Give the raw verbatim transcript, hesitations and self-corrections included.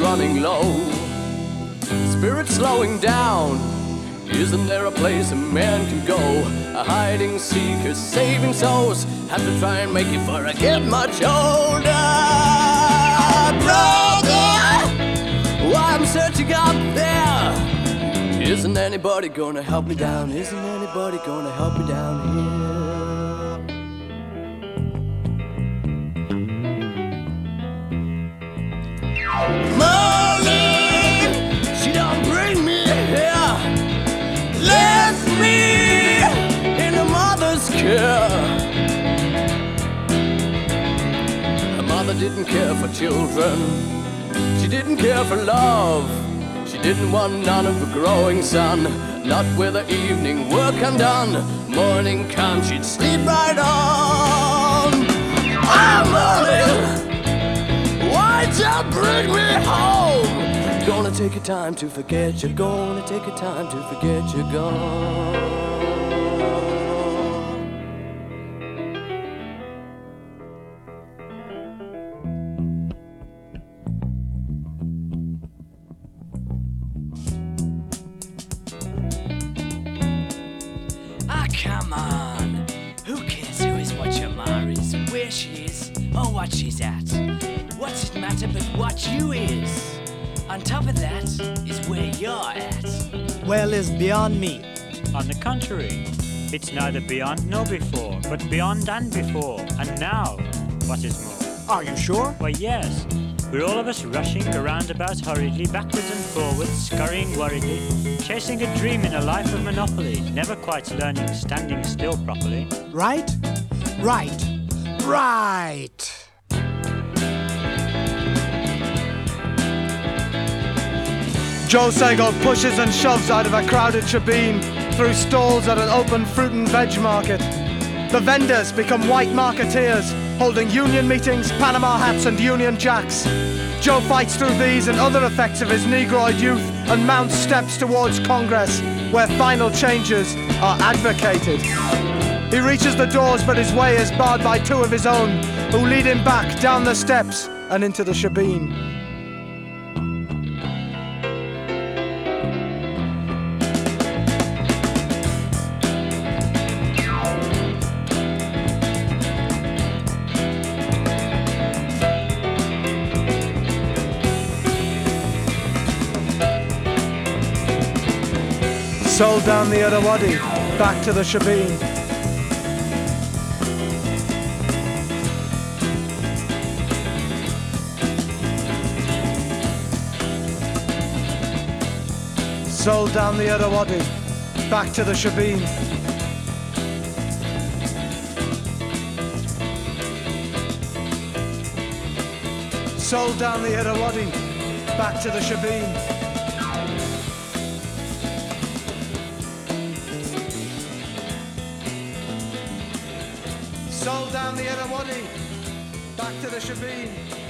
running low, spirits slowing down. Isn't there a place a man can go? A hiding seeker, saving souls. Have to try and make it before I get much older. Brother, why I'm searching up there. Isn't anybody gonna help me down? Isn't anybody gonna help me down here? Morning, she don't bring me here. Left me in a mother's care. Her mother didn't care for children. She didn't care for love. She didn't want none of a growing son. Not with her evening work undone. Morning come, she'd sleep right on. Oh, morning, why'd you bring me home? Gonna take your time to forget you're gonna take your time to forget you're gone. Ah, come on. Who cares who is what your ma is, where she is, or what she's at? What's it matter but what you is? On top of that is where you're at. Well is beyond me. On the contrary, it's neither beyond nor before, but beyond and before, and now, what is more. Are you sure? Why, yes, we're all of us rushing around about hurriedly, backwards and forwards, scurrying worriedly, chasing a dream in a life of monopoly, never quite learning standing still properly. Right? Right. Right. Joe Sago pushes and shoves out of a crowded shebeen through stalls at an open fruit and veg market. The vendors become white marketeers, holding union meetings, Panama hats and Union Jacks. Joe fights through these and other effects of his Negroid youth and mounts steps towards Congress, where final changes are advocated. He reaches the doors, but his way is barred by two of his own, who lead him back down the steps and into the shebeen. Sold down the Irrawaddy, back to the shebeen. Sold down the Irrawaddy, back to the shebeen. Sold down the Irrawaddy, back to the shebeen. Sold down the Irrawaddy, back to the shebeen.